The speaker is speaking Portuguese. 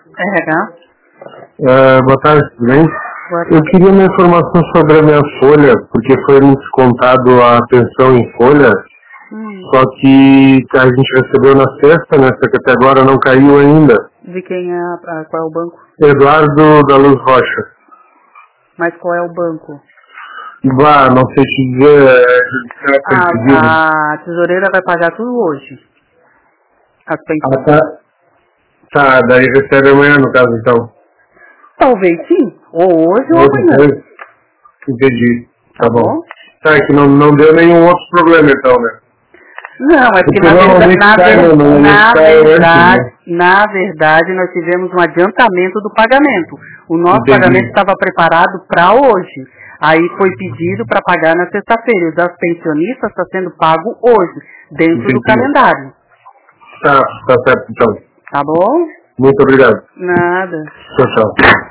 RH? Boa tarde, tudo bem? Boa tarde. Eu queria uma informação sobre a minha folha, porque foi me descontado a pensão em folha, só que a gente recebeu na sexta, né? Só que até agora não caiu ainda. De quem é, qual é o banco? Eduardo da Luz Rocha. Mas qual é o banco? Não sei te dizer, A tesoureira vai pagar tudo hoje. As pensões. Tá, daí recebe amanhã no caso então. Talvez sim. Ou hoje ou amanhã. Entendi. Tá Tá bom. bom? Tá, é que não deu nenhum outro problema então, né? Não, é porque na verdade nós tivemos um adiantamento do pagamento. O nosso pagamento estava preparado para hoje. Aí foi pedido para pagar na sexta-feira. E o das pensionistas está sendo pago hoje, dentro do calendário. Tá certo então. Tá bom? Muito obrigado. Nada. Tchau.